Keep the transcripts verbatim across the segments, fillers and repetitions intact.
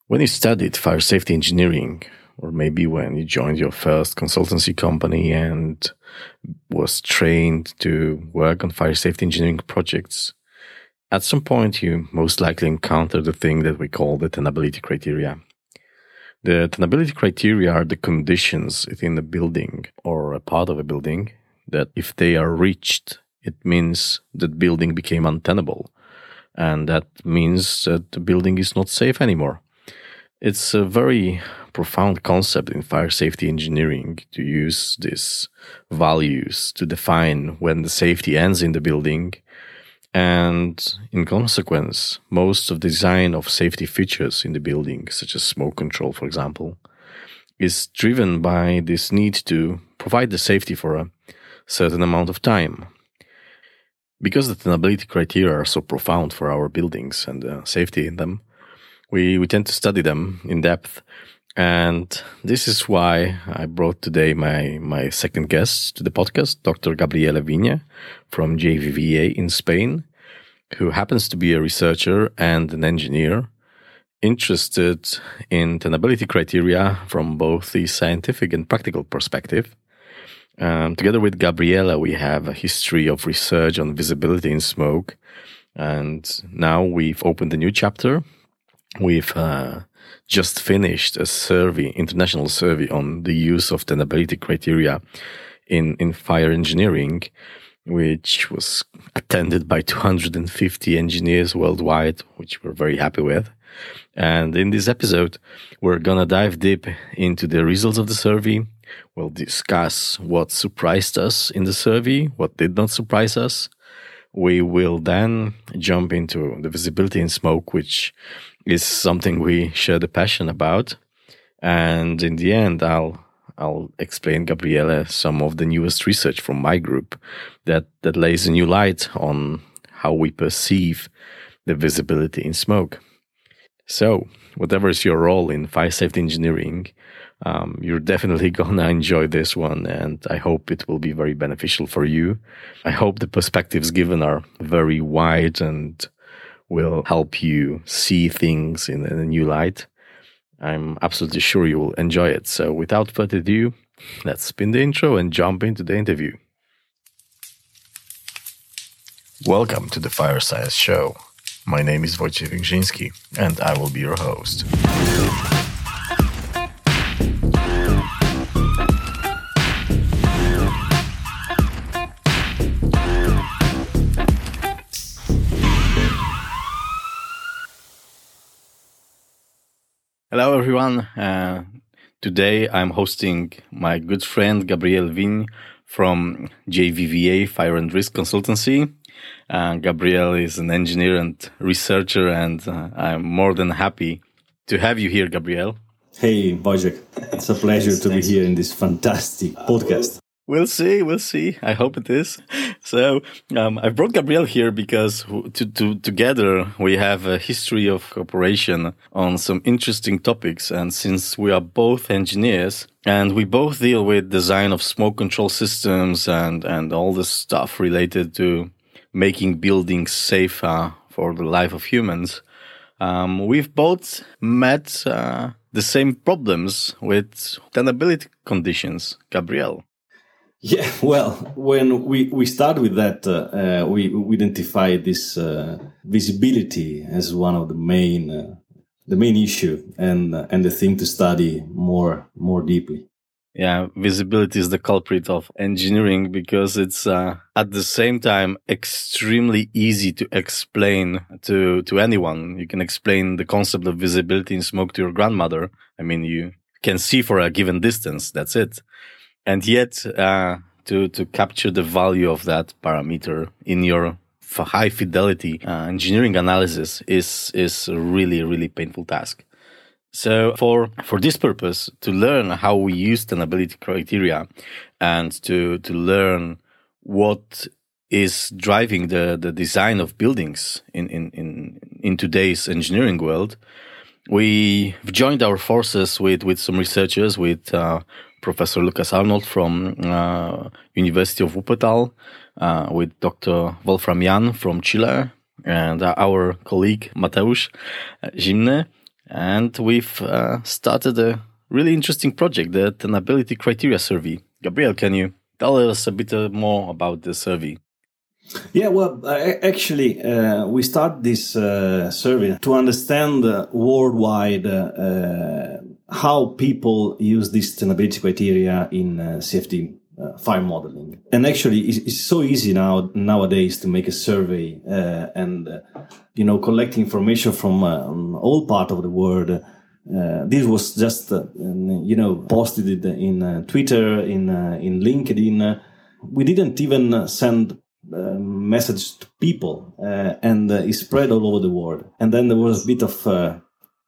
When you studied fire safety engineering, or maybe when you joined your first consultancy company and was trained to work on fire safety engineering projects, at some point you most likely encountered the thing that we call the tenability criteria. The tenability criteria are the conditions within a building or a part of a building that if they are reached, it means that building became untenable. And that means that the building is not safe anymore. It's a very profound concept in fire safety engineering to use these values to define when the safety ends in the building. And in consequence, most of the design of safety features in the building, such as smoke control, for example, is driven by this need to provide the safety for a certain amount of time. Because the tenability criteria are so profound for our buildings and the safety in them, We we tend to study them in depth, and this is why I brought today my, my second guest to the podcast, Doctor Gabriela Viña from J V V A in Spain, who happens to be a researcher and an engineer interested in tenability criteria from both the scientific and practical perspective. Um, together with Gabriela, we have a history of research on visibility in smoke, and now we've opened a new chapter. We've uh, just finished a survey, international survey on the use of tenability criteria in, in fire engineering, which was attended by two hundred fifty engineers worldwide, which we're very happy with. And in this episode, we're going to dive deep into the results of the survey. We'll discuss what surprised us in the survey, what did not surprise us. We will then jump into the visibility in smoke, which is something we share the passion about. And in the end, I'll I'll explain, Gabriela, some of the newest research from my group that, that lays a new light on how we perceive the visibility in smoke. So, whatever is your role in fire safety engineering, um, you're definitely gonna enjoy this one, and I hope it will be very beneficial for you. I hope the perspectives given are very wide and will help you see things in a new light. I'm absolutely sure you will enjoy it. So without further ado, let's spin the intro and jump into the interview. Welcome to the Fire Science Show. My name is Wojciech Większyński, and I will be your host. Hello, everyone. Uh, today I'm hosting my good friend Gabriela Viña from J V V A Fire and Risk Consultancy. Uh, Gabriel is an engineer and researcher, and uh, I'm more than happy to have you here, Gabriel. Hey, Wojciech. It's a pleasure thanks, to thanks. be here in this fantastic podcast. We'll see, we'll see. I hope it is. So um, I brought Gabriel here because to, to, together we have a history of cooperation on some interesting topics. And since we are both engineers and we both deal with design of smoke control systems and, and all the stuff related to making buildings safer for the life of humans, um, we've both met uh, the same problems with tenability conditions. Gabriel. Yeah, well, when we, we start with that, uh, uh, we, we identify this uh, visibility as one of the main uh, the main issue and uh, and the thing to study more more deeply. Yeah, visibility is the culprit of engineering because it's uh, at the same time extremely easy to explain to to anyone. You can explain the concept of visibility in smoke to your grandmother. I mean, you can see for a given distance. That's it. And yet, uh, to, to capture the value of that parameter in your f- high fidelity uh, engineering analysis is, is a really, really painful task. So for, for this purpose, to learn how we use tenability criteria and to, to learn what is driving the, the design of buildings in, in, in, in today's engineering world, we've joined our forces with, with some researchers, with uh, Professor Lukas Arnold from uh, University of Wuppertal, uh, with Doctor Wolfram Jan from Chile, and uh, our colleague Mateusz Zimny and we've uh, started a really interesting project, the Tenability Criteria Survey. Gabriel, can you tell us a bit uh, more about the survey? Yeah, well, uh, actually, uh, we start this uh, survey to understand uh, worldwide uh, how people use this tenability criteria in uh, safety uh, fire modeling. And actually, it's, it's so easy now nowadays to make a survey uh, and uh, you know collect information from uh, all part of the world. Uh, this was just uh, you know posted it in uh, Twitter, in uh, in LinkedIn. We didn't even send Uh, message to people uh, and uh, it spread all over the world. And then there was a bit of uh,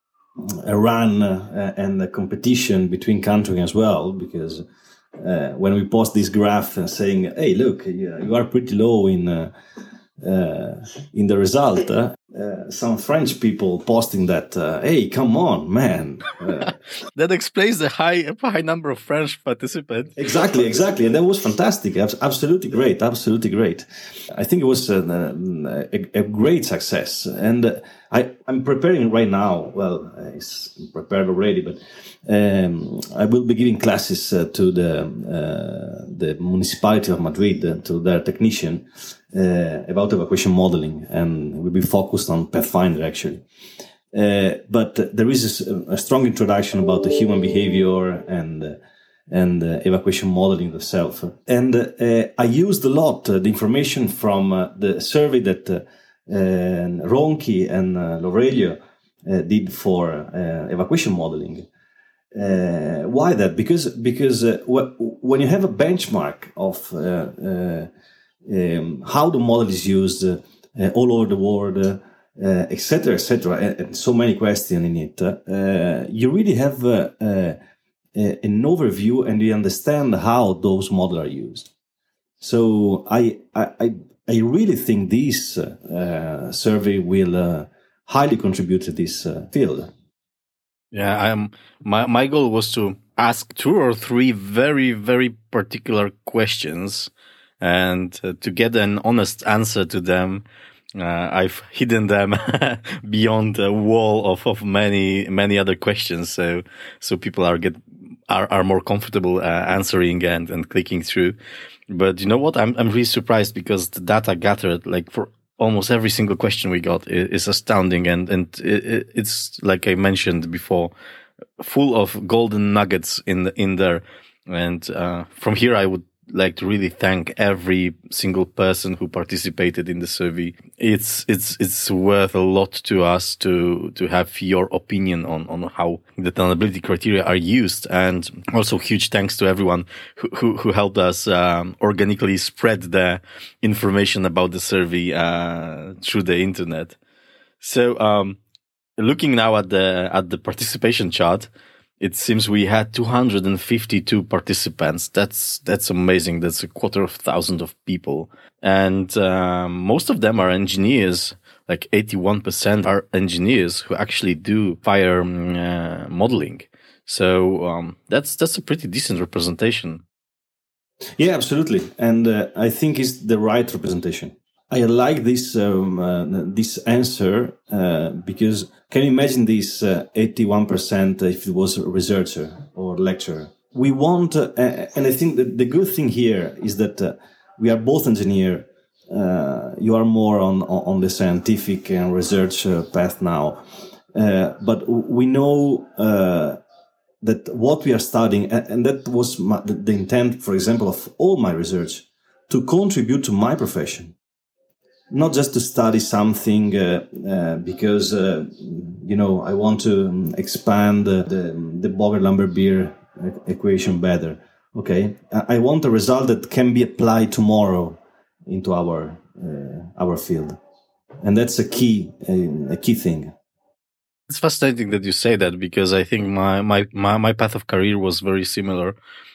a run uh, and a competition between countries as well, because uh, when we post this graph and saying, hey, look, you are pretty low in uh, uh, in the result, uh, uh, some French people posting that, uh, hey, come on, man. Uh, that explains the high high number of French participants. Exactly, exactly. And that was fantastic. Absolutely great. Absolutely great. I think it was a, a, a great success. And uh, I, I'm preparing right now. Well, it's prepared already, but um, I will be giving classes uh, to the uh, the municipality of Madrid, uh, to their technician, uh, about evacuation modeling. And we'll be focused on Pathfinder, actually. Uh, but uh, there is a, a strong introduction about the human behavior and uh, and uh, evacuation modeling itself. And uh, I used a lot uh, the information from uh, the survey that uh, uh, Ronchi and uh, Laurelio uh, did for uh, evacuation modeling. Uh, why that? Because because uh, wh- when you have a benchmark of uh, uh, um, how the model is used uh, uh, all over the world. Uh, Uh, et cetera, et cetera, and, and so many questions in it. Uh, you really have uh, uh, an overview, and you understand how those models are used. So I I I really think this uh, survey will uh, highly contribute to this uh, field. Yeah, I'm. My my goal was to ask two or three very very particular questions, and uh, to get an honest answer to them. Uh, I've hidden them beyond a wall of, of many many other questions, so so people are get are, are more comfortable uh, answering and, and clicking through. But you know what? I'm I'm really surprised, because the data gathered, like for almost every single question we got, is, is astounding, and and it, it's like I mentioned before, full of golden nuggets in in there. And uh, from here, I would like to really thank every single person who participated in the survey. It's it's it's worth a lot to us to to have your opinion on on how the tenability criteria are used, and also huge thanks to everyone who who, who helped us um, organically spread the information about the survey uh, through the internet. So, um, looking now at the at the participation chart, it seems we had two hundred fifty-two participants. That's that's amazing. That's a quarter of a thousand of people. And um, most of them are engineers. Like eighty-one percent are engineers who actually do fire uh, modeling. So um, that's that's a pretty decent representation. Yeah, absolutely. And uh, I think it's the right representation. I like this um, uh, this answer uh, because can you imagine this uh, eighty-one percent if it was a researcher or lecturer? We want, uh, and I think that the good thing here is that uh, we are both engineer. Uh, you are more on on the scientific and research uh, path now, uh, but we know uh, that what we are studying, and, and that was my, the intent, for example, of all my research, to contribute to my profession. Not just to study something uh, uh, because, uh, you know, I want to expand uh, the, the Vogel-Lambert-Beer equation better. Okay. I want a result that can be applied tomorrow into our uh, our field. And that's a key, a, a key thing. It's fascinating that you say that, because I think my, my, my, my path of career was very similar.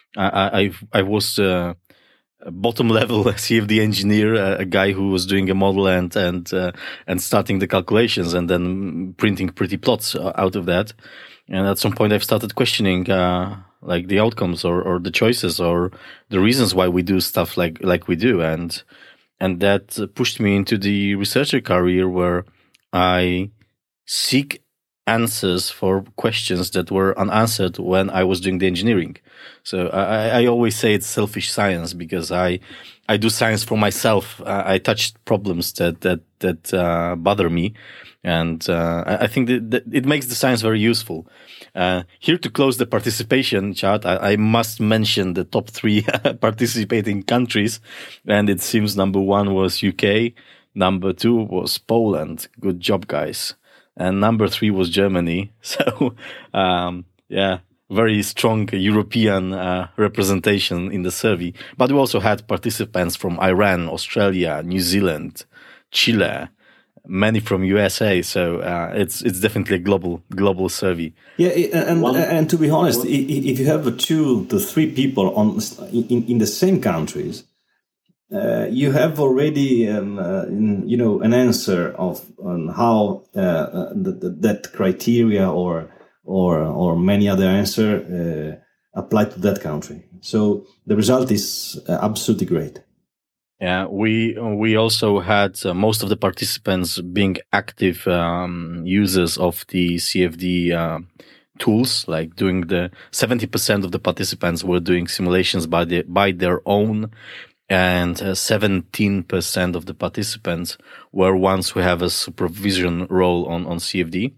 I, I, I was... Uh, bottom level C F D engineer, uh, a guy who was doing a model and and uh, and starting the calculations and then printing pretty plots out of that. And at some point, I've started questioning uh, like the outcomes or, or the choices or the reasons why we do stuff like like we do, and and that pushed me into the researcher career, where I seek answers for questions that were unanswered when I was doing the engineering. So I, I always say it's selfish science because I I do science for myself. Uh, I touch problems that that that uh, bother me, and uh, I, I think that, that it makes the science very useful. Uh, here to close the participation chart, I, I must mention the top three participating countries, and it seems number one was U K, number two was Poland. Good job, guys. And number three was Germany. So, um, yeah, very strong European uh, representation in the survey. But we also had participants from Iran, Australia, New Zealand, Chile, many from U S A. So uh, it's it's definitely a global global survey. Yeah, and One, and to be honest, if you have two to three people on in, in the same countries, Uh, you have already, um, uh, in, you know, an answer of on how uh, uh, the, the, that criteria or or or many other answer uh, apply to that country. So the result is uh, absolutely great. Yeah, we we also had uh, most of the participants being active um, users of the C F D uh, tools, like doing the seventy percent of the participants were doing simulations by the by their own. And uh, seventeen percent of the participants were ones who have a supervision role on, on C F D.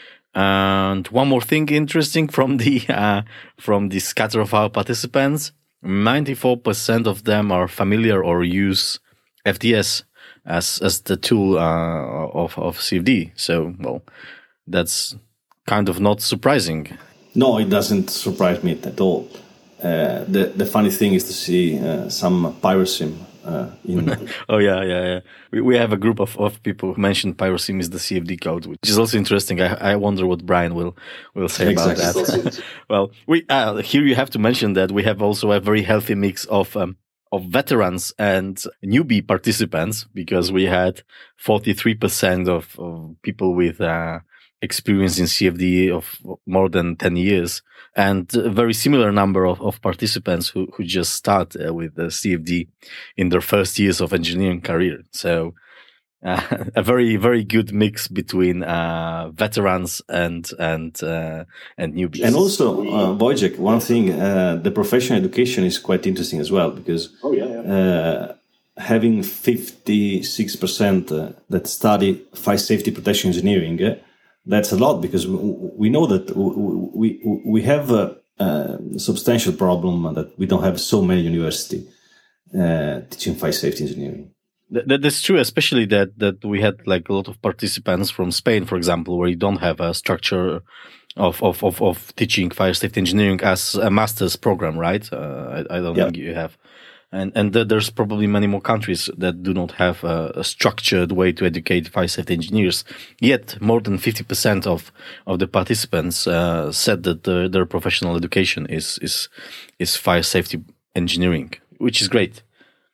And one more thing interesting from the uh, from the scatter of our participants, ninety-four percent of them are familiar or use F D S as as the tool uh, of, of C F D. So, well, that's kind of not surprising. No, it doesn't surprise me at all. Uh, the the funny thing is to see uh, some PyroSim. Uh, in oh yeah, yeah, yeah. We we have a group of, of people who mentioned PyroSim is the C F D code, which is also interesting. I I wonder what Brian will will say exactly. about that. Well, we uh, here you have to mention that we have also a very healthy mix of um, of veterans and newbie participants, because we had forty-three percent of, of people with uh, experience in C F D of more than ten years, and a very similar number of, of participants who, who just start uh, with the C F D in their first years of engineering career. So uh, a very, very good mix between uh, veterans and and uh, and newbies. And also, uh, Wojciech, one thing, uh, the professional education is quite interesting as well, because oh, yeah, yeah. Uh, having fifty-six percent uh, that study fire safety protection engineering, uh, that's a lot, because we, we know that we we have a, a substantial problem that we don't have so many universities uh, teaching fire safety engineering. That, that's true, especially that, that we had like a lot of participants from Spain, for example, where you don't have a structure of of of, of teaching fire safety engineering as a master's program, right? Uh, I, I don't yeah. think you have. And and th- there's probably many more countries that do not have a, a structured way to educate fire safety engineers. Yet, more than fifty percent of, of the participants uh, said that the, their professional education is, is is fire safety engineering, which is great.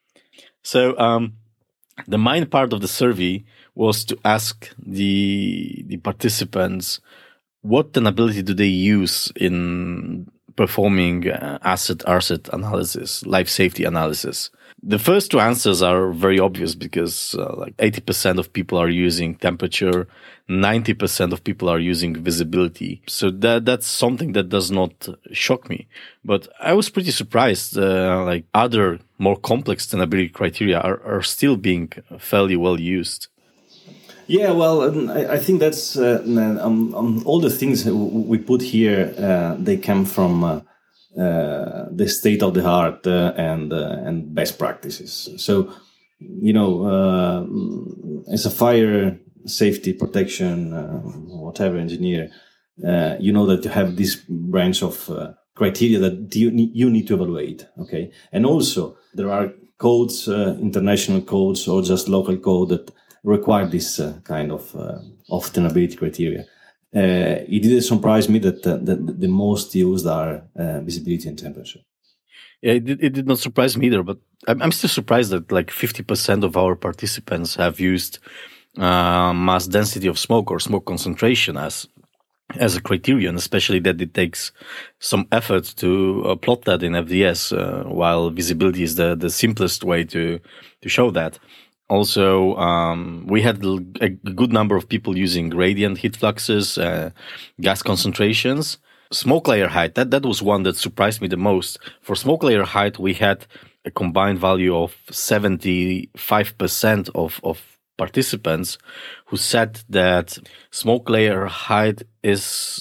So um, the main part of the survey was to ask the the participants what vulnerability do they use in performing uh, asset asset analysis, life safety analysis. The first two answers are very obvious, because uh, like eighty percent of people are using temperature, ninety percent of people are using visibility. So that that's something that does not shock me. But I was pretty surprised, uh, like other more complex vulnerability criteria are, are still being fairly well used. Yeah, well, I, I think that's uh, um, um, all the things we put here. Uh, they come from uh, uh, the state of the art uh, and uh, and best practices. So, you know, uh, as a fire safety protection, uh, whatever engineer, uh, you know that you have this branch of uh, criteria that you need, you need to evaluate. Okay, and also there are codes, uh, international codes, or just local code that require this uh, kind of uh, of vulnerability criteria. Uh, it didn't surprise me that uh, the, the most used are uh, visibility and temperature. Yeah, it did, it did not surprise me either, but I'm, I'm still surprised that like fifty percent of our participants have used uh, mass density of smoke or smoke concentration as as a criterion, especially that it takes some effort to uh, plot that in F D S, uh, while visibility is the, the simplest way to, to show that. Also, um, we had a good number of people using gradient heat fluxes, uh, gas concentrations. Smoke layer height, that, that was one that surprised me the most. For smoke layer height, we had a combined value of seventy-five percent of, of participants who said that smoke layer height is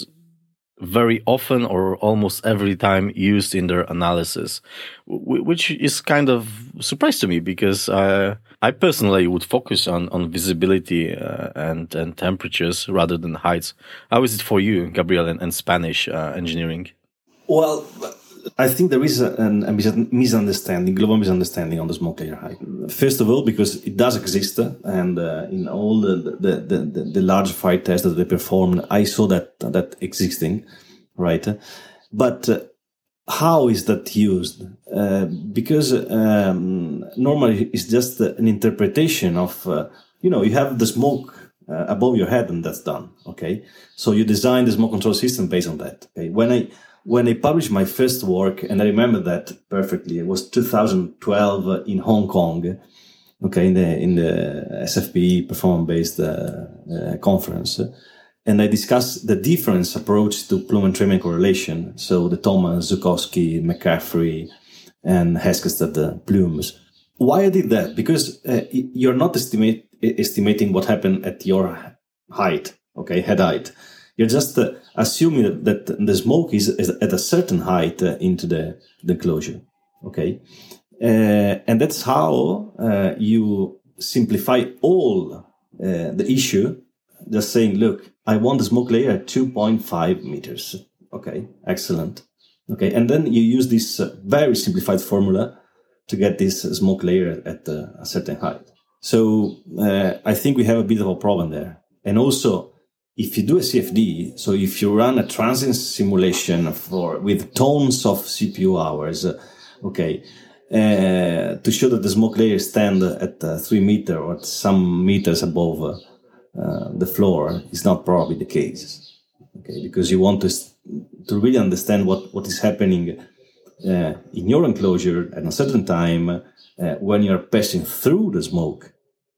very often or almost every time used in their analysis, which is kind of surprise to me because uh, I personally would focus on, on visibility uh, and, and temperatures rather than heights. How is it for you, Gabriel, and, and Spanish uh, engineering? Well, I think there is a, a misunderstanding, global misunderstanding on the smoke layer height. First of all, because it does exist, and uh, in all the the, the, the the large fire tests that they performed, I saw that that existing, right? But uh, how is that used? Uh, because um, normally it's just an interpretation of, uh, you know, you have the smoke uh, above your head, and that's done. Okay, so you design the smoke control system based on that. Okay, when I When I published my first work, and I remember that perfectly, it was two thousand twelve in Hong Kong, okay, in the in the S F P E performance-based uh, uh, conference, and I discussed the different approach to plume entrainment correlation. So the Thomas, Zukowski, McCaffrey, and Heskestead plumes. Why I did that? Because uh, you're not estimate, estimating what happened at your height, okay, head height. You're just uh, assuming that, that the smoke is, is at a certain height uh, into the, the enclosure. Okay. Uh, and that's how uh, you simplify all uh, the issue. Just saying, look, I want the smoke layer at two point five meters. Okay. Excellent. Okay. And then you use this uh, very simplified formula to get this smoke layer at uh, a certain height. So uh, I think we have a bit of a problem there. And also, if you do a C F D, so if you run a transient simulation for with tons of C P U hours, uh, okay, uh, to show that the smoke layer stand at uh, three meter or some meters above uh, uh, the floor is not probably the case, okay, because you want to to really understand what what is happening uh, in your enclosure at a certain time uh, when you are passing through the smoke.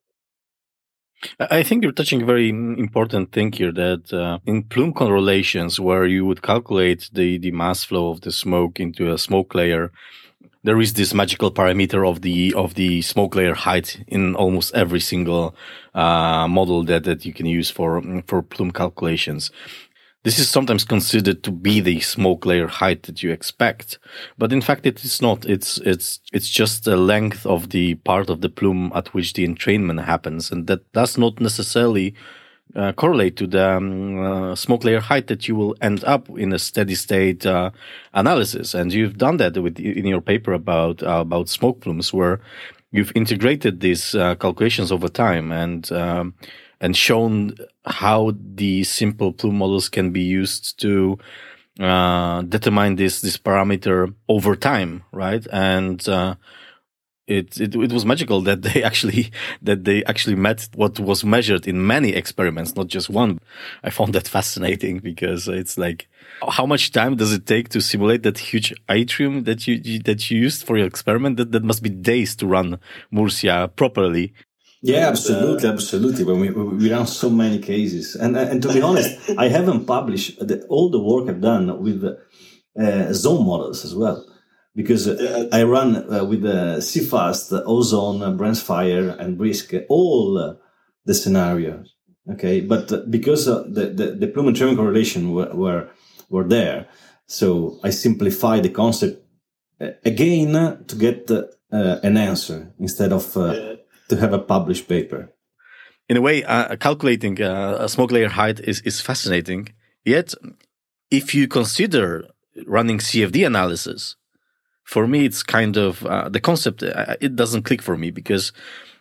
I think you're touching a very important thing here that uh, in plume correlations, where you would calculate the, the mass flow of the smoke into a smoke layer, there is this magical parameter of the of the smoke layer height in almost every single uh, model that, that you can use for for plume calculations. This is sometimes considered to be the smoke layer height that you expect, but in fact it is not. It's it's it's just the length of the part of the plume at which the entrainment happens, and that does not necessarily uh, correlate to the um, uh, smoke layer height that you will end up in a steady state uh, analysis. And you've done that with in your paper about uh, about smoke plumes, where you've integrated these uh, calculations over time and. Um, and shown how the simple plume models can be used to uh, determine this this parameter over time, right? And uh, it, it it was magical that they actually that they actually met what was measured in many experiments, not just one. I found that fascinating because it's like, how much time does it take to simulate that huge atrium that you, you that you used for your experiment? That that must be days to run Murcia properly. Yeah, absolutely, absolutely. When we we run so many cases, and and to be honest, I haven't published the, all the work I've done with uh, zone models as well, because uh, I run uh, with the CFast, ozone, Bransfire, and Brisk all uh, the scenarios. Okay, but uh, because uh, the, the the plume and entrainment correlation were, were were there, so I simplified the concept uh, again uh, to get uh, uh, an answer instead of. Uh, yeah. To have a published paper. In a way, uh, calculating uh, a smoke layer height is, is fascinating. Yet, if you consider running C F D analysis, for me, it's kind of, uh, the concept, uh, it doesn't click for me because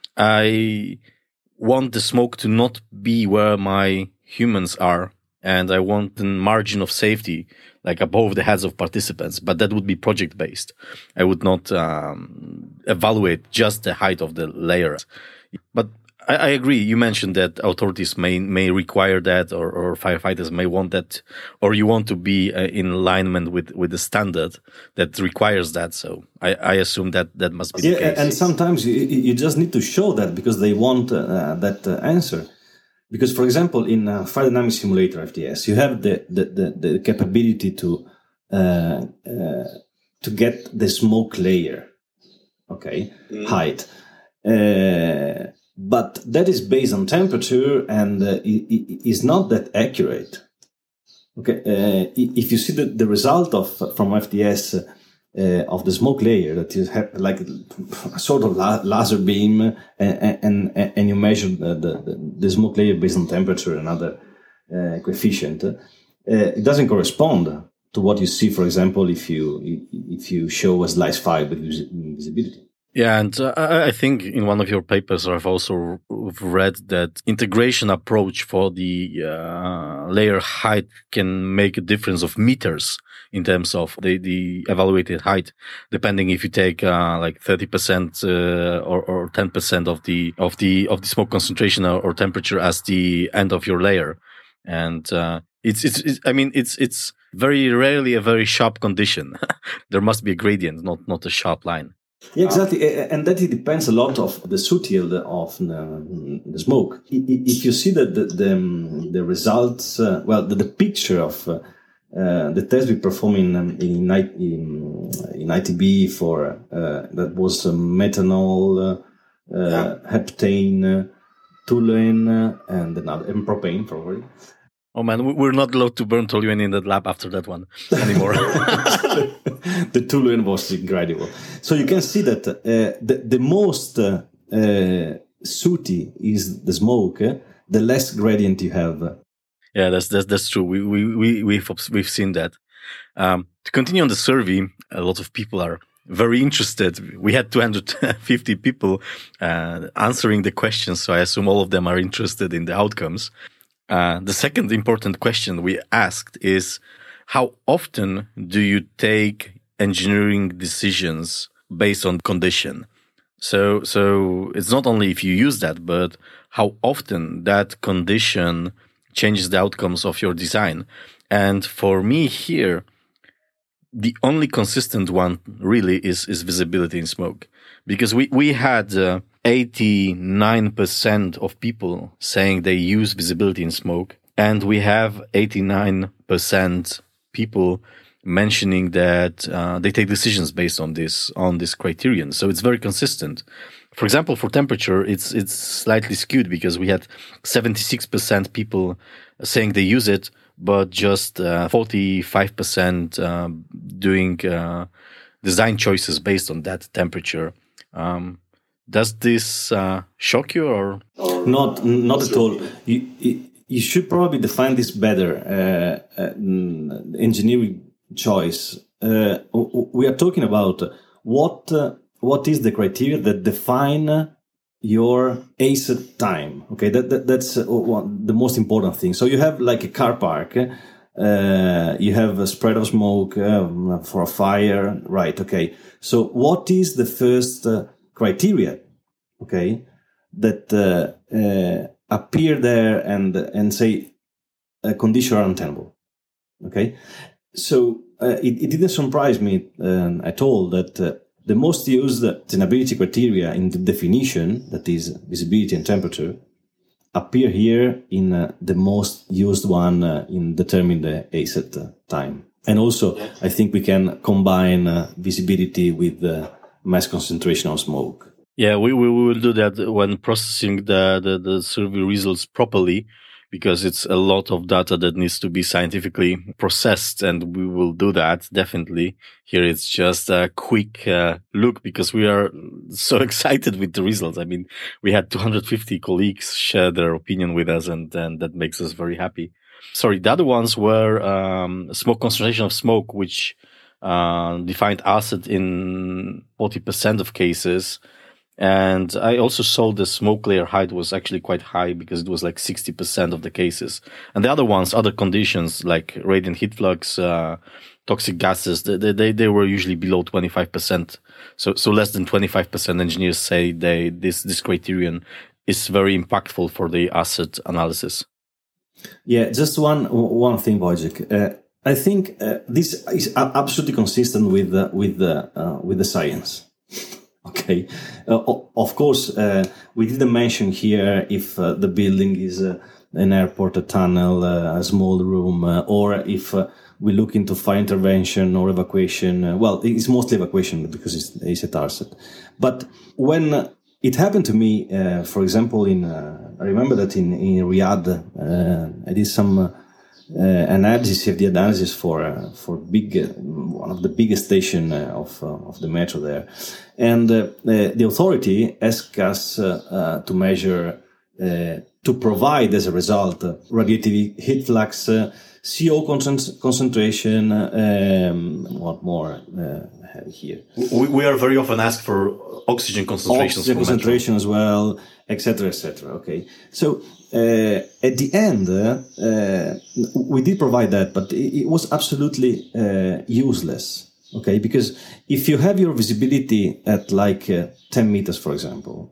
I want the smoke to not be where my humans are. And I want the margin of safety, like above the heads of participants, but that would be project-based. I would not um, evaluate just the height of the layers. But I, I agree. You mentioned that authorities may may require that, or, or firefighters may want that, or you want to be uh, in alignment with, with the standard that requires that. So I, I assume that that must be yeah, the case. And sometimes you, you just need to show that because they want uh, that uh, answer. Because, for example, in uh, Fire Dynamic Simulator F D S, you have the the, the, the capability to uh, uh, to get the smoke layer, okay, mm. height. Uh, but that is based on temperature and uh, it, it is not that accurate. Okay, uh, if you see the, the result of from F D S uh, of the smoke layer, that is like a sort of la- laser beam, and, and and you measure the, the, the smoke layer based on temperature and other uh, coefficient, uh, it doesn't correspond to what you see, for example, if you if you show a slice file with visibility. Yeah, and uh, I think in one of your papers I've also read that integration approach for the uh, layer height can make a difference of meters in terms of the, the evaluated height, depending if you take uh, like thirty percent uh, or, or ten percent of the of the of the smoke concentration or, or temperature as the end of your layer. And uh, it's, it's it's I mean it's it's very rarely a very sharp condition. There must be a gradient, not not a sharp line. Yeah, exactly, and that it depends a lot of the soot yield of the, the smoke. If you see that the the, the results, uh, well, the, the picture of uh, uh, the test we performed in in, in, in I T B for uh, that was uh, methanol, uh, uh, heptane, uh, toluene, and another and propane, probably. Oh man, we're not allowed to burn toluene in that lab after that one anymore. The toluene was incredible. So you can see that uh, the, the most uh, uh, sooty is the smoke, uh, the less gradient you have. Yeah, that's that's that's true. We we we we've we've seen that. Um, to continue on the survey, a lot of people are very interested. We had two hundred fifty people uh, answering the questions, so I assume all of them are interested in the outcomes. Uh, the second important question we asked is, how often do you take engineering decisions based on condition? So, so it's not only if you use that, but how often that condition changes the outcomes of your design. And for me here, the only consistent one really is, is visibility in smoke. Because we, we had uh, eighty-nine percent of people saying they use visibility in smoke. And we have eighty-nine percent people mentioning that uh, they take decisions based on this, on this criterion. So it's very consistent. For example, for temperature, it's, it's slightly skewed because we had seventy-six percent people saying they use it, but just uh, forty-five percent uh, doing uh, design choices based on that temperature. Um, does this uh, shock you or? Not, not at all. You, you should probably define this better. Uh, uh, engineering choice. Uh, we are talking about what uh, what is the criteria that define your A C E T time. Okay, that, that that's uh, one, the most important thing. So you have like a car park. Uh, you have a spread of smoke uh, for a fire, right? Okay. So what is the first uh, criteria? Okay, that uh, uh, appear there and and say a condition are untenable. Okay, so uh, it, it didn't surprise me uh, at all that uh, the most used sustainability criteria in the definition, that is visibility and temperature, appear here in uh, the most used one uh, in determining the A C E T time. And also, I think we can combine uh, visibility with the mass concentration of smoke. Yeah, we, we will do that when processing the, the, the survey results properly, because it's a lot of data that needs to be scientifically processed, and we will do that definitely. Here it's just a quick uh, look because we are so excited with the results. I mean, we had two hundred fifty colleagues share their opinion with us, and, and that makes us very happy. Sorry, the other ones were um, smoke concentration of smoke, which uh, defined asset in forty percent of cases. And I also saw the smoke layer height was actually quite high because it was like sixty percent of the cases. And the other ones, other conditions like radiant heat flux, uh, toxic gases, they, they, they were usually below twenty-five percent. So, so less than twenty-five percent engineers say they, this, this criterion is very impactful for the asset analysis. Yeah, just one one thing, Wojciech. Uh, I think uh, this is absolutely consistent with the, with the uh, with the science. Okay, uh, of course, uh, we didn't mention here if uh, the building is uh, an airport, a tunnel, uh, a small room, uh, or if uh, we look into fire intervention or evacuation. Uh, well, it's mostly evacuation because it's, it's a tarset. But when it happened to me, uh, for example, in uh, I remember that in in Riyadh, uh, I did some uh, analysis, C F D analysis for uh, for big uh, one of the biggest station uh, of uh, of the metro there, and uh, the, the authority asked us uh, uh, to measure uh, to provide as a result uh, radiative heat flux, uh, C O concent- concentration, uh, um, what more uh, I have here. We, we are very often asked for oxygen concentrations, oxygen concentration as well, et cetera, et cetera. Okay, so. Uh, at the end, uh, uh, we did provide that, but it, it was absolutely uh, useless. Okay, because if you have your visibility at like uh, ten meters, for example,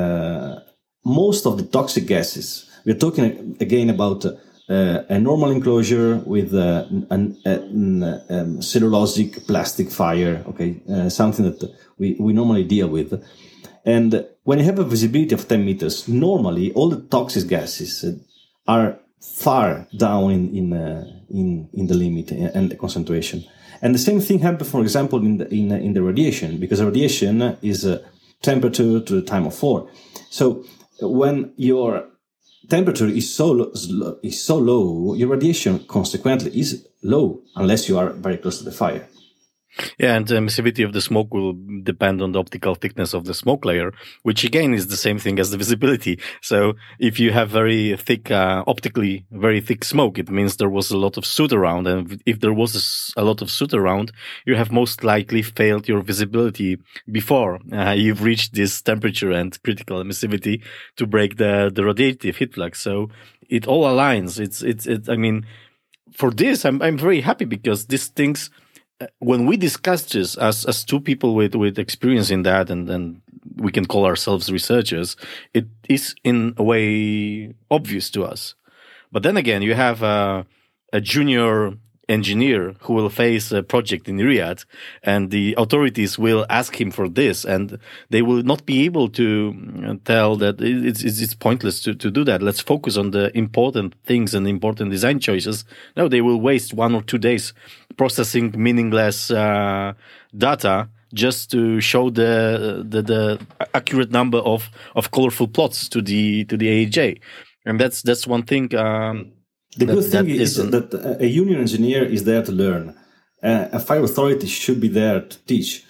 uh, most of the toxic gases, we're talking again about uh, a normal enclosure with uh, an, an, um, cellulosic plastic fire. Okay, uh, something that we, we normally deal with. And when you have a visibility of ten meters, normally all the toxic gases are far down in in uh, in, in the limit and the concentration. And the same thing happens, for example, in the in, in the radiation, because radiation is a temperature to the time of four. So when your temperature is so low, is so low, your radiation consequently is low, unless you are very close to the fire. Yeah, and the emissivity of the smoke will depend on the optical thickness of the smoke layer, which again is the same thing as the visibility. So if you have very thick, uh, optically very thick smoke, it means there was a lot of soot around. And if there was a lot of soot around, you have most likely failed your visibility before uh, you've reached this temperature and critical emissivity to break the, the radiative heat flux. So it all aligns. It's, it's, it, I mean, for this, I'm, I'm very happy because these things, when we discuss this as, as two people with, with experience in that, and then we can call ourselves researchers, it is in a way obvious to us. But then again, you have a, a junior engineer who will face a project in Riyadh, and the authorities will ask him for this, and they will not be able to tell that it's, it's, it's pointless to, to do that. Let's focus on the important things and important design choices. No, they will waste one or two days processing meaningless uh, data just to show the, the the accurate number of of colorful plots to the to the A H J, and that's that's one thing. Um, the that, good thing that is isn't. that a junior engineer is there to learn. Uh, a fire authority should be there to teach.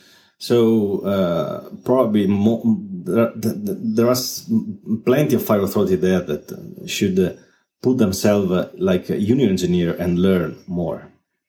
So uh, probably more, there, there are plenty of fire authority there that should uh, put themselves uh, like a junior engineer and learn more.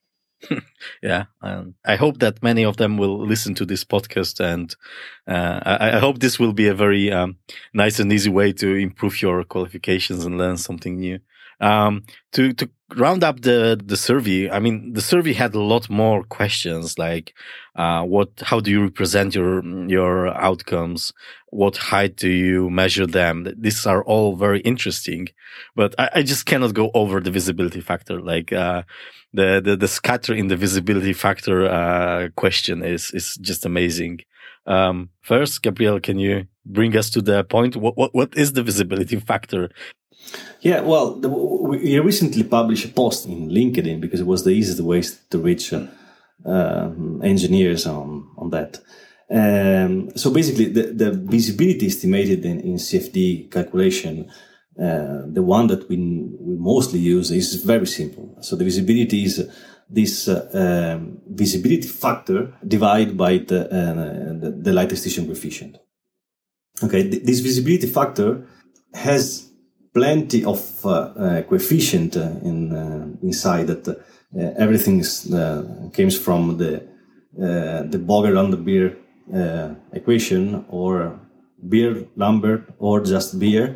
Yeah, um, I hope that many of them will listen to this podcast, and uh, I, I hope this will be a very um, nice and easy way to improve your qualifications and learn something new. Um, to to round up the the survey, I mean, the survey had a lot more questions, like uh, what, how do you represent your your outcomes? What height do you measure them? These are all very interesting, but I, I just cannot go over the visibility factor. Like uh, the, the the scatter in the visibility factor uh, question is is just amazing. Um, first, Gabriel, can you bring us to the point? What what what is the visibility factor? Yeah, well, the, we recently published a post in LinkedIn because it was the easiest way to reach uh, um, engineers on on that. Um, so basically, the, the visibility estimated in, in C F D calculation, uh, the one that we we mostly use, is very simple. So the visibility is this uh, um, visibility factor divided by the, uh, the, the light extinction coefficient. Okay, th- this visibility factor has plenty of uh, uh, coefficient uh, in uh, inside that uh, everything is, uh, comes from the uh, the Boger-Lambert uh, equation, or Beer-Lambert, or just beer.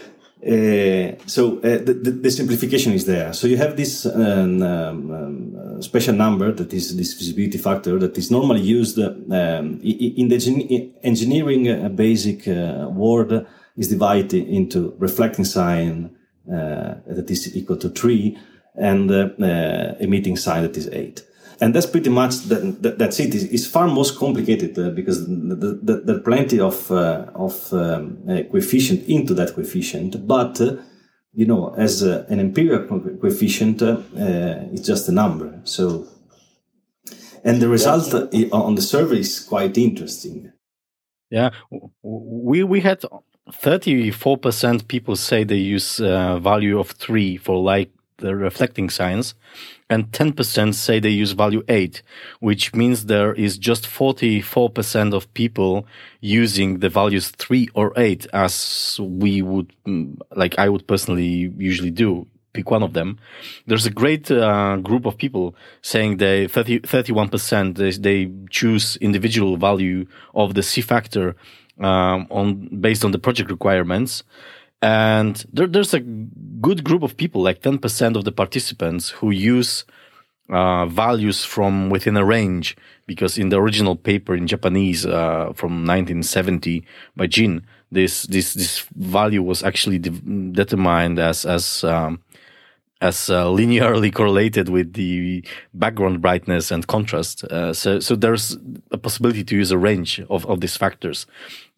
uh, so uh, the, the, the simplification is there. So you have this um, um, uh, special number that is this visibility factor that is normally used um, in the gen- engineering uh, basic uh, word is divided into reflecting sign uh, that is equal to three and uh, uh, emitting sign that is eight. And that's pretty much that, that, that's it. It's, it's far more complicated uh, because the, the, there are plenty of uh, of um, uh, coefficient into that coefficient, but uh, you know, as uh, an empirical coefficient, uh, uh, it's just a number. So, and the result uh, on the survey is quite interesting. Yeah, we we had thirty-four percent people say they use uh, value of three for like the reflecting signs, and ten percent say they use value eight, which means there is just forty-four percent of people using the values three or eight, as we would, like I would personally usually do, pick one of them. There's a great uh, group of people saying they, thirty, thirty-one percent, they, they choose individual value of the C factor um, on based on the project requirements. And there, there's a good group of people, like ten percent of the participants, who use uh, values from within a range, because in the original paper in Japanese uh, from nineteen seventy by Jin, this this this value was actually de- determined as as um, as uh, linearly correlated with the background brightness and contrast. Uh, so so there's a possibility to use a range of of these factors.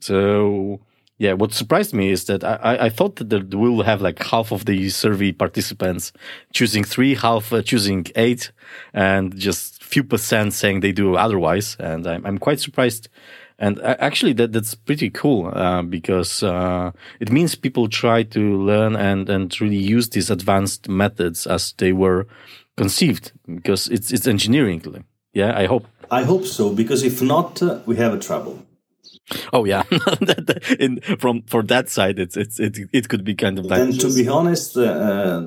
So. Yeah, what surprised me is that I, I thought that we'll have like half of the survey participants choosing three, half uh, choosing eight, and just few percent saying they do otherwise. And I'm, I'm quite surprised. And actually, that that's pretty cool uh, because uh, it means people try to learn and, and really use these advanced methods as they were conceived, because it's it's engineering. Yeah, I hope. I hope so, because if not, uh, we have a trouble. Oh yeah, in, from for that side, it's it's it it could be kind of like. And to be honest, uh, uh,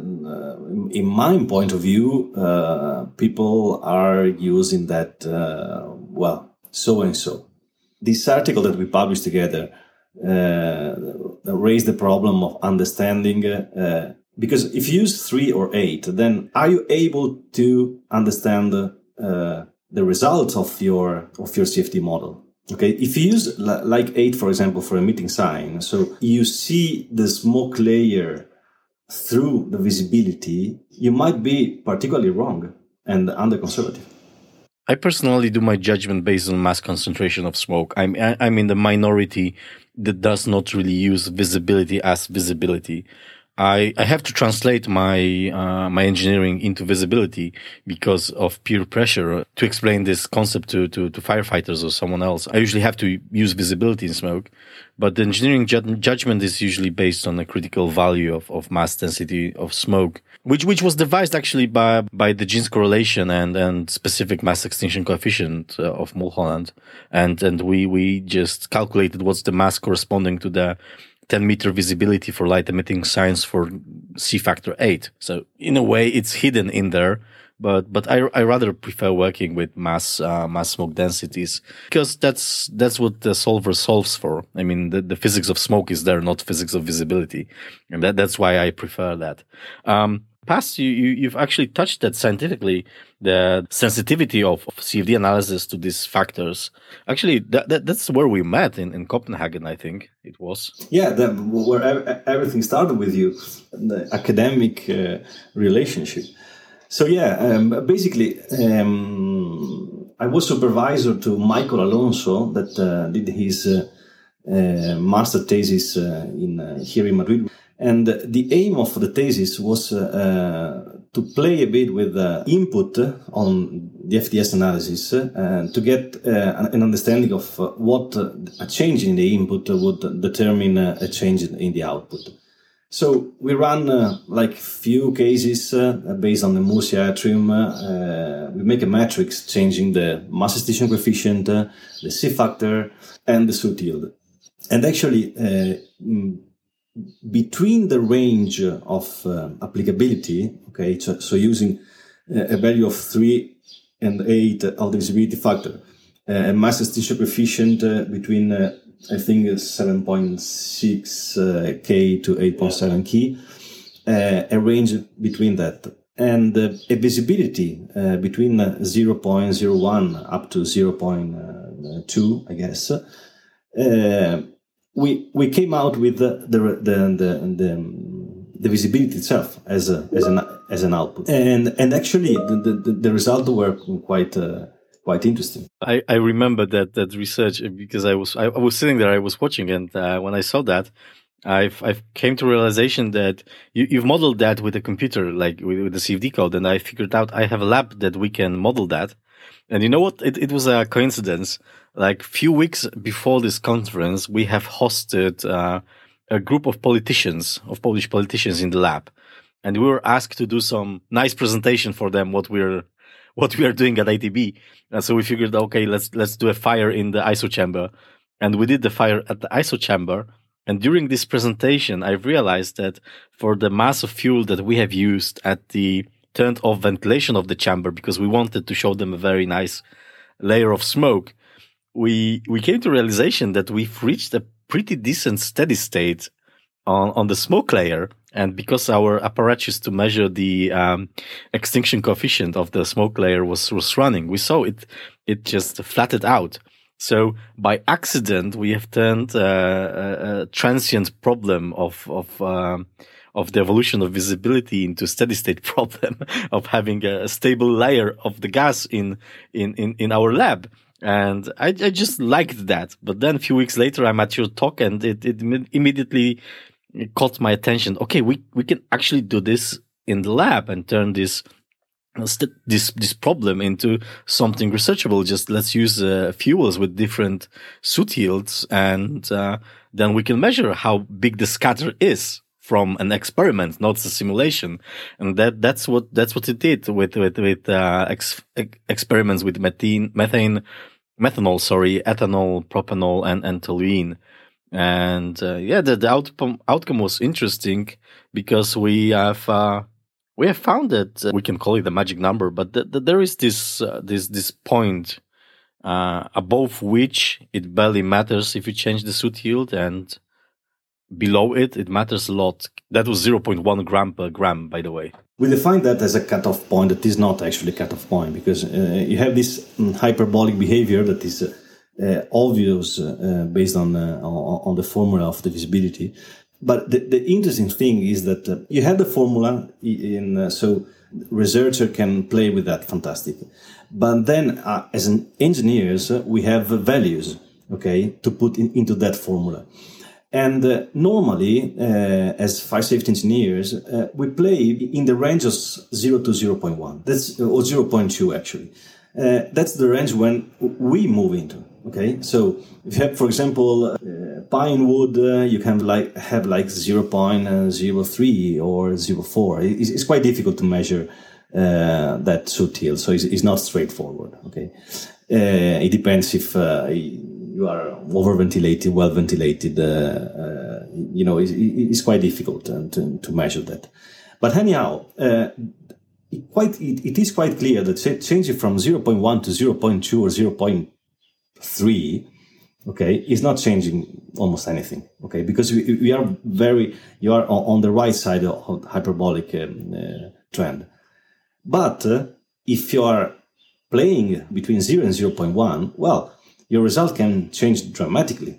in my point of view, uh, people are using that uh, well, so and so. This article that we published together uh, raised the problem of understanding uh, because if you use three or eight, then are you able to understand uh, the results of your of your C F D model? Okay, if you use like eight, for example, for emitting sign, so you see the smoke layer through the visibility, you might be particularly wrong and under conservative. I personally do my judgment based on mass concentration of smoke. I'm I'm in the minority that does not really use visibility as visibility. I, I have to translate my uh, my engineering into visibility because of peer pressure to explain this concept to, to, to firefighters or someone else. I usually have to use visibility in smoke, but the engineering ju- judgment is usually based on the critical value of, of mass density of smoke, which which was devised actually by by the Jin's correlation and, and specific mass extinction coefficient uh, of Mulholland, and and we we just calculated what's the mass corresponding to the ten meter visibility for light emitting signs for C factor eight. So in a way, it's hidden in there, but but I, I rather prefer working with mass uh, mass smoke densities, because that's that's what the solver solves for. I mean, the, the physics of smoke is there, not physics of visibility, and that that's why I prefer that. Um, Past, you, you you've actually touched that scientifically, the sensitivity of, of C F D analysis to these factors. Actually, that, that that's where we met in, in Copenhagen, I think it was. Yeah, that, where everything started with you, the academic uh, relationship. So yeah, um, basically, um, I was supervisor to Michael Alonso that uh, did his uh, uh, master thesis uh, in uh, here in Madrid. And the aim of the thesis was uh, to play a bit with uh, input on the F D S analysis uh, to get uh, an understanding of uh, what uh, a change in the input would determine uh, a change in the output. So we ran uh, like few cases uh, based on the Murcia atrium. Uh, we make a matrix changing the mass extinction coefficient, uh, the C factor, and the soot yield. And actually, uh, between the range of uh, applicability, okay, so, so using a value of three and eight of the visibility factor, uh, a mass extinction coefficient uh, between, uh, I think, seven point six uh, K to eight point seven K, uh, a range between that. and uh, a visibility uh, between uh, zero point zero one up to zero point two, I guess. Uh, we we came out with the the the the, the, the visibility itself as a as an as an output, and and actually the the, the results were quite uh, quite interesting. I, I remember that that research because I was I, I was sitting there, I was watching, and uh, when I saw that, I've I've came to realization that you, you've modeled that with a computer, like with, with the C F D code, and I figured out I have a lab that we can model that. And you know what? It it was a coincidence. Like few weeks before this conference, we have hosted uh, a group of politicians, of Polish politicians in the lab, and we were asked to do some nice presentation for them what we're what we are doing at I T B. And so we figured, okay, let's let's do a fire in the I S O chamber, and we did the fire at the I S O chamber. And during this presentation, I realized that for the mass of fuel that we have used at the turned off ventilation of the chamber, because we wanted to show them a very nice layer of smoke, we we came to realization that we've reached a pretty decent steady state on, on the smoke layer. And because our apparatus to measure the um, extinction coefficient of the smoke layer was, was running, we saw it it just flattened out. So by accident, we have turned uh, a, a transient problem of of um, of the evolution of visibility into steady state problem of having a stable layer of the gas in in in, in our lab. And I, I just liked that. But then a few weeks later, I'm at your talk, and it, it immediately caught my attention. Okay, we we can actually do this in the lab and turn this. this this problem into something researchable. Just let's use uh, fuels with different soot yields, and uh, then we can measure how big the scatter is from an experiment, not a simulation. And that that's what that's what it did with with with uh, ex, ex, experiments with methane, methane, methanol, sorry, ethanol, propanol, and and toluene. And uh, yeah, the, the outcome outcome was interesting because we have. Uh, We have found that uh, we can call it the magic number, but th- th- there is this uh, this this point uh, above which it barely matters if you change the soot yield, and below it, it matters a lot. That was zero point one gram per gram, by the way. We define that as a cutoff point that is not actually a cutoff point, because uh, you have this um, hyperbolic behavior that is uh, uh, obvious uh, based on, uh, on on the formula of the visibility. But the, the interesting thing is that uh, you have the formula, in uh, so researcher can play with that, fantastic. But then, uh, as an engineers, uh, we have uh, values, okay, to put in, into that formula. And uh, normally, uh, as fire safety engineers, uh, we play in the range of zero to zero point one. That's or zero point two actually. Uh, that's the range when we move into. Okay, so if you have, for example, uh, pine wood, uh, you can like have like zero point zero three or zero point zero four. It's, it's quite difficult to measure uh, that soot yield, so it's, it's not straightforward. Okay, uh, it depends if uh, you are over ventilated, well ventilated. Uh, uh, you know, it's, it's quite difficult uh, to, to measure that. But anyhow, uh, it quite it, it is quite clear that changing from zero point one to zero point two or zero point three, okay, is not changing almost anything, okay, because we, we are very, you are on the right side of hyperbolic um, uh, trend. But uh, if you are playing between zero and zero point one, well, your result can change dramatically.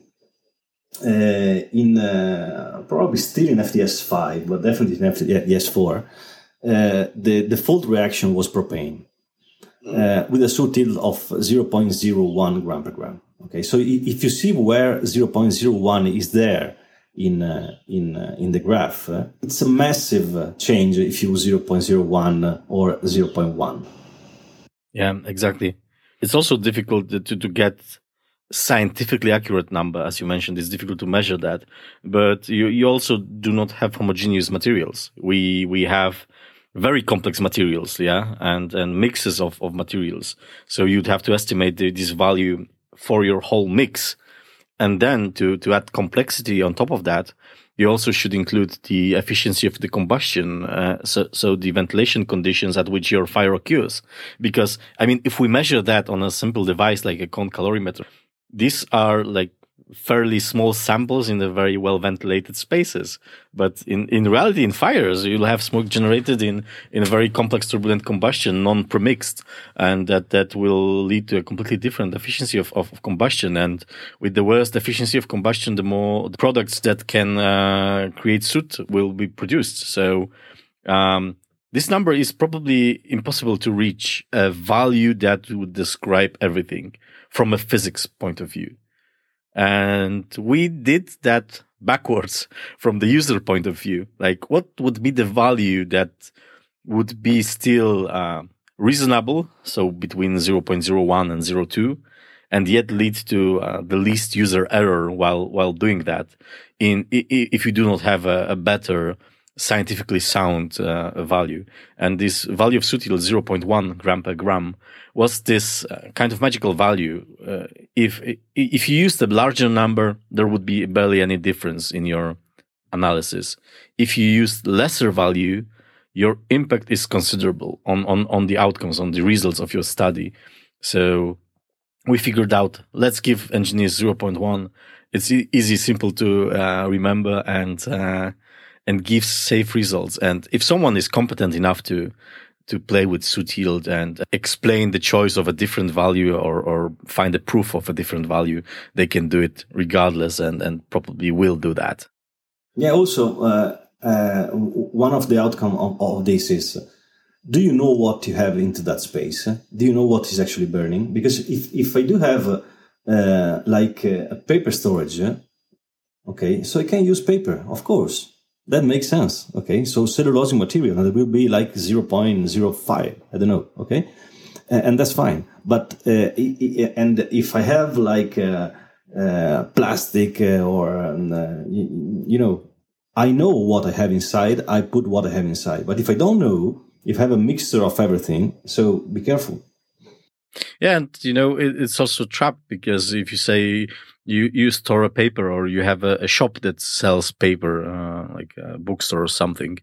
Uh, in uh, probably still in F D S five, but definitely in F D S four, uh, the default reaction was propane. Uh, with a soot yield of zero point zero one gram per gram. Okay, so if you see where zero point zero one is there in uh, in uh, in the graph, uh, it's a massive uh, change if you use zero point zero one or zero point one. Yeah, exactly. It's also difficult to to get scientifically accurate number, as you mentioned. It's difficult to measure that, but you you also do not have homogeneous materials. We we have very complex materials, yeah, and, and mixes of, of materials. So you'd have to estimate the, this value for your whole mix. And then to, to add complexity on top of that, you also should include the efficiency of the combustion, uh, so, so the ventilation conditions at which your fire occurs. Because, I mean, if we measure that on a simple device like a cone calorimeter, these are like fairly small samples in the very well ventilated spaces. But in, in reality, in fires, you'll have smoke generated in, in a very complex turbulent combustion, non-premixed, and that, that will lead to a completely different efficiency of, of, of combustion. And with the worst efficiency of combustion, the more the products that can uh, create soot will be produced. So um, this number is probably impossible to reach a value that would describe everything from a physics point of view. And we did that backwards from the user point of view. Like, what would be the value that would be still uh, reasonable, so between zero point zero one and zero point zero two, and yet lead to uh, the least user error while while doing that, in if you do not have a, a better scientifically sound uh, value. And this value of soot yield, zero point one gram per gram, was this uh, kind of magical value. Uh, if if you used a larger number, there would be barely any difference in your analysis. If you used lesser value, your impact is considerable on, on, on the outcomes, on the results of your study. So we figured out, let's give engineers zero point one. It's e- easy, simple to uh, remember, and uh, and gives safe results. And if someone is competent enough to to play with soot yield and explain the choice of a different value, or, or find a proof of a different value, they can do it regardless, and, and probably will do that. Yeah, also, uh, uh, one of the outcome of, of this is, do you know what you have into that space? Do you know what is actually burning? Because if, if I do have uh, uh, like uh, a paper storage, uh, okay, so I can use paper, of course. That makes sense. Okay, so cellulosic material, and it will be like zero point zero five. I don't know. Okay, and, and that's fine. But uh, and if I have like uh, uh, plastic uh, or um, uh, you, you know, I know what I have inside. I put what I have inside. But if I don't know, if I have a mixture of everything, so be careful. Yeah, and you know, it, it's also a trap, because if you say you, you store a paper, or you have a, a shop that sells paper, uh, like a bookstore or something,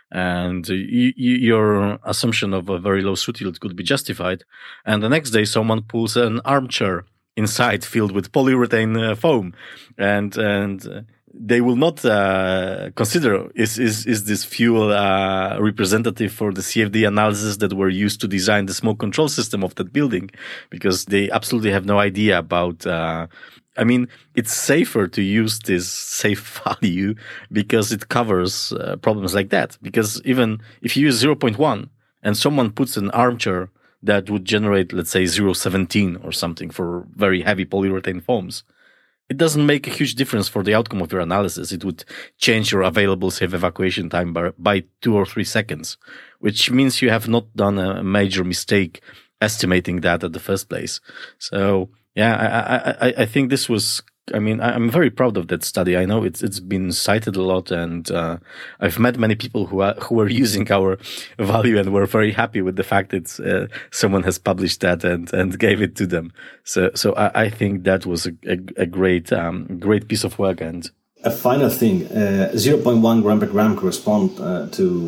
and you, you, your assumption of a very low soot yield could be justified, and the next day someone pulls an armchair inside filled with polyurethane uh, foam, and and uh, they will not uh, consider is is is this fuel uh, representative for the C F D analysis that were used to design the smoke control system of that building, because they absolutely have no idea about. Uh, I mean, it's safer to use this safe value because it covers uh, problems like that. Because even if you use zero point one and someone puts an armchair that would generate, let's say, zero point one seven or something for very heavy polyurethane foams, it doesn't make a huge difference for the outcome of your analysis. It would change your available safe evacuation time by, by two or three seconds, which means you have not done a major mistake estimating that at the first place. So, yeah, I, I, I think this was, I mean, I'm very proud of that study. I know it's it's been cited a lot, and uh, I've met many people who are who were using our value and were very happy with the fact that uh, someone has published that and, and gave it to them. So so I, I think that was a, a, a great um, great piece of work. And a final thing, uh, zero point one gram per gram correspond uh,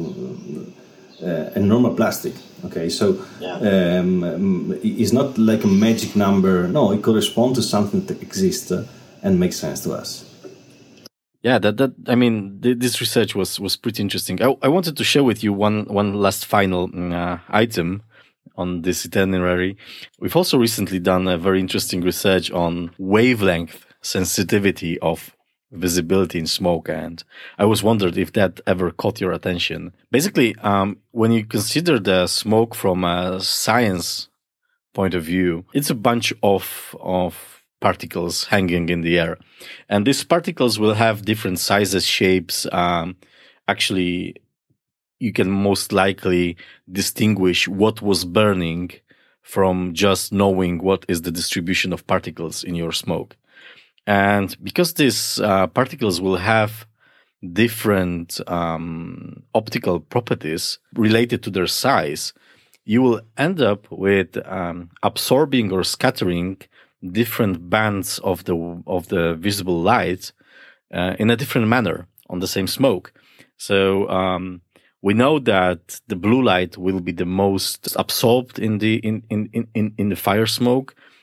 to uh, a normal plastic. Okay, so yeah. um, it's not like a magic number. No, it corresponds to something that exists uh, and makes sense to us. Yeah, that that I mean, th- this research was was pretty interesting. I, I wanted to share with you one one last final uh, item on this itinerary. We've also recently done a very interesting research on wavelength sensitivity of visibility in smoke, and I was wondered if that ever caught your attention. Basically, um, when you consider the smoke from a science point of view, it's a bunch of of particles hanging in the air, and these particles will have different sizes, shapes. Um, actually, you can most likely distinguish what was burning from just knowing what is the distribution of particles in your smoke. And because these uh, particles will have different um, optical properties related to their size, you will end up with um, absorbing or scattering different bands of the of the visible light uh, in a different manner on the same smoke. So um, we know that the blue light will be the most absorbed in the in in in in the fire smoke.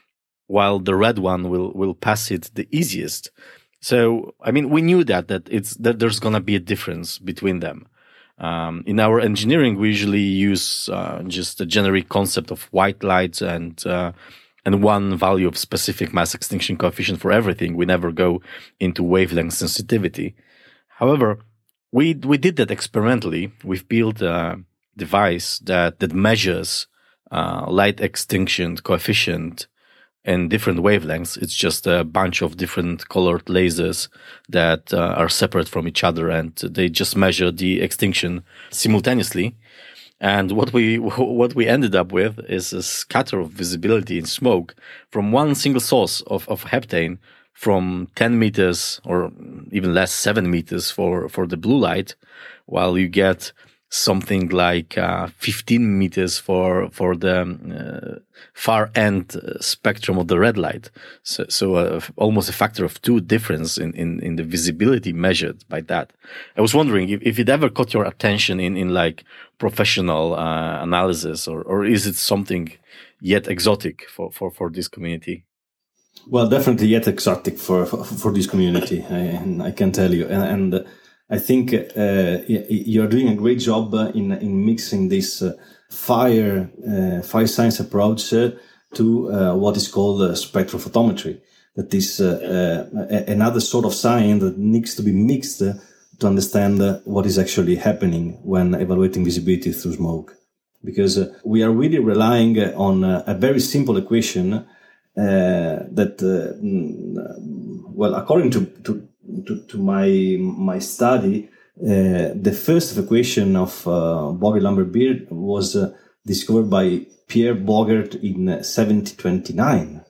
while the red one will, will pass it the easiest. So, I mean, we knew that, that it's, that there's going to be a difference between them. Um, in our engineering, we usually use, uh, just a generic concept of white light and, uh, and one value of specific mass extinction coefficient for everything. We never go into wavelength sensitivity. However, we, we did that experimentally. We've built a device that, that measures, uh, light extinction coefficient in different wavelengths. It's just a bunch of different colored lasers that uh, are separate from each other, and they just measure the extinction simultaneously. And what we what we ended up with is a scatter of visibility in smoke from one single source of, of heptane from ten meters or even less, seven meters for, for the blue light, while you get something like uh, fifteen meters for for the uh, far end spectrum of the red light. So, so uh, almost a factor of two difference in, in, in the visibility measured by that. I was wondering if, if it ever caught your attention in, in like professional uh, analysis, or, or is it something yet exotic for, for, for this community? Well, definitely yet exotic for, for, for this community, I, I can tell you. And, and uh, I think uh, you're doing a great job uh, in in mixing this uh, fire uh, fire science approach uh, to uh, what is called uh, spectrophotometry. That is uh, uh, another sort of science that needs to be mixed uh, to understand uh, what is actually happening when evaluating visibility through smoke. Because uh, we are really relying uh, on uh, a very simple equation uh, that, uh, well, according to, to To, to my my study, uh, the first equation of uh, Bogert-Lambert-Beer was uh, discovered by Pierre Bogert in uh, seventeen twenty-nine.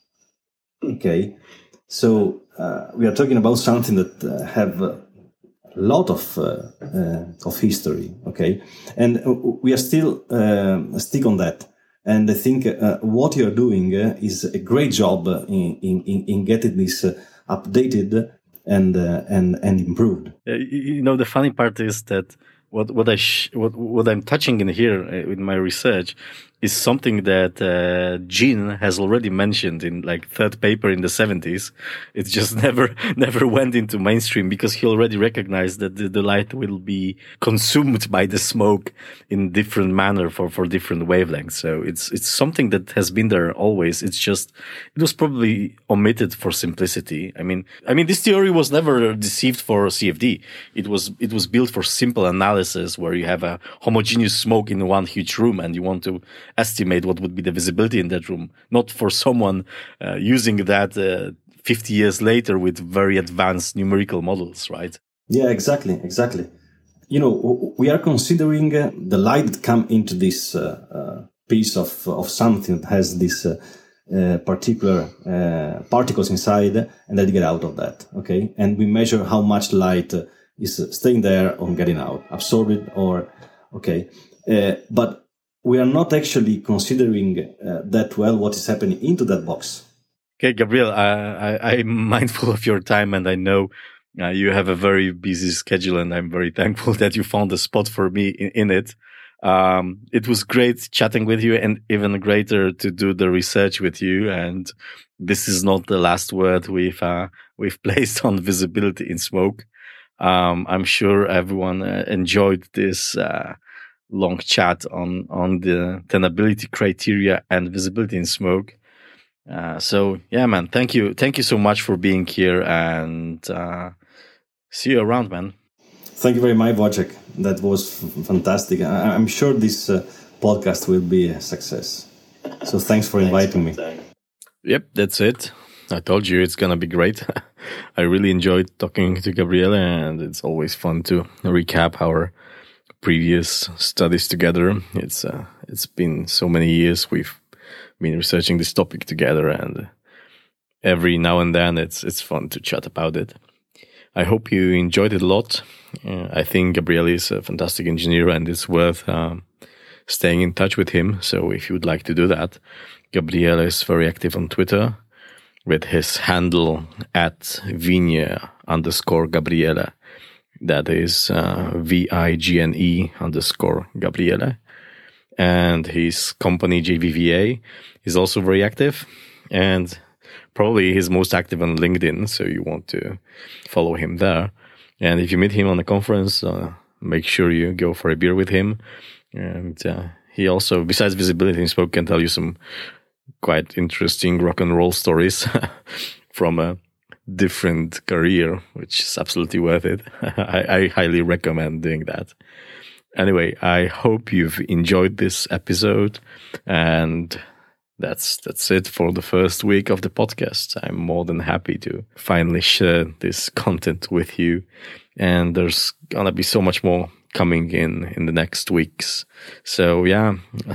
Okay, so uh, we are talking about something that uh, have a lot of uh, uh, of history. Okay, and we are still uh, stick on that. And I think uh, what you are doing uh, is a great job in in in getting this uh, updated and uh, and and improved. Uh, you know, the funny part is that what what I sh- what what I'm touching in here uh, with my research is something that uh, Jean has already mentioned in like third paper in the seventies. It just never never went into mainstream because he already recognized that the, the light will be consumed by the smoke in different manner for, for different wavelengths. So it's it's something that has been there always. It's just it was probably omitted for simplicity. I mean I mean this theory was never deceived for C F D. It was it was built for simple analysis where you have a homogeneous smoke in one huge room and you want to estimate what would be the visibility in that room, not for someone uh, using that uh, fifty years later with very advanced numerical models, right? Yeah, exactly, exactly. You know, we are considering uh, the light that come into this uh, uh, piece of of something that has this uh, uh, particular uh, particles inside, and then get out of that, okay? And we measure how much light uh, is staying there or getting out, absorbed or, okay? Uh, but we are not actually considering uh, that well what is happening into that box. Okay, Gabriel, I, I, I'm mindful of your time, and I know uh, you have a very busy schedule, and I'm very thankful that you found a spot for me in, in it. Um, it was great chatting with you, and even greater to do the research with you. And this is not the last word we've uh, we've placed on visibility in smoke. Um, I'm sure everyone uh, enjoyed this Uh, long chat on, on the tenability criteria and visibility in smoke. Uh, so yeah, man, thank you. Thank you so much for being here, and uh, see you around, man. Thank you very much, Wojciech. That was f- fantastic. I- I'm sure this uh, podcast will be a success. So thanks for inviting me. Yep, that's it. I told you it's going to be great. I really enjoyed talking to Gabriele, and it's always fun to recap our previous studies together. It's uh, it's been so many years we've been researching this topic together, and every now and then it's it's fun to chat about it. I hope you enjoyed it a lot. Uh, I think Gabriele is a fantastic engineer, and it's worth uh, staying in touch with him. So if you would like to do that, Gabriele is very active on Twitter with his handle at Vigne underscore Gabriele. That is uh, V I G N E underscore Gabriele. And his company, J V V A, is also very active. And probably he's most active on LinkedIn, so you want to follow him there. And if you meet him on a conference, uh, make sure you go for a beer with him. And uh, he also, besides Visibility in Smoke, can tell you some quite interesting rock and roll stories from a different career, which is absolutely worth it. I, I highly recommend doing that. Anyway, I hope you've enjoyed this episode, and that's that's it for the first week of the podcast. I'm more than happy to finally share this content with you, and there's gonna be so much more coming in in the next weeks. So yeah,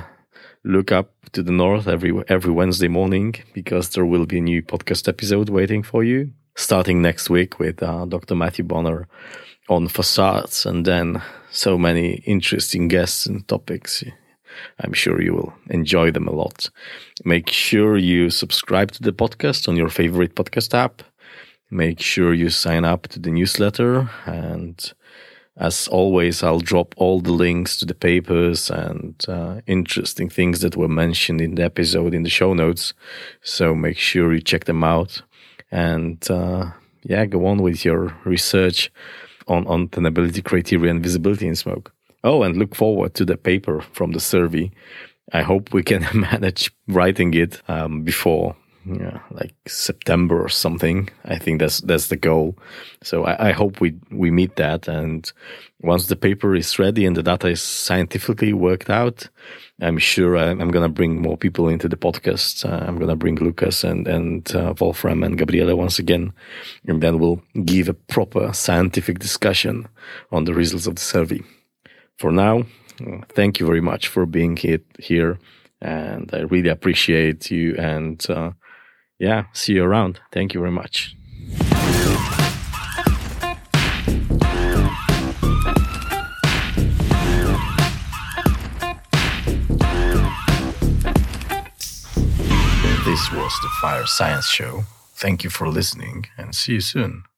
look up to the north every every Wednesday morning, because there will be a new podcast episode waiting for you, starting next week with uh, Doctor Matthew Bonner on facades, and then so many interesting guests and topics. I'm sure you will enjoy them a lot. Make sure you subscribe to the podcast on your favorite podcast app. Make sure you sign up to the newsletter. And as always, I'll drop all the links to the papers and uh, interesting things that were mentioned in the episode in the show notes. So make sure you check them out. And uh, yeah, go on with your research on, on tenability criteria and visibility in smoke. Oh, and look forward to the paper from the survey. I hope we can manage writing it um, before yeah, like September or something. I think that's that's the goal. So I, I hope we, we meet that. And once the paper is ready and the data is scientifically worked out, I'm sure I'm, I'm going to bring more people into the podcast. Uh, I'm going to bring Lucas and, and uh, Wolfram and Gabriele once again. And then we'll give a proper scientific discussion on the results of the survey. For now, thank you very much for being here, and I really appreciate you, and uh, yeah, see you around. Thank you very much. This was the Fire Science Show. Thank you for listening, and see you soon.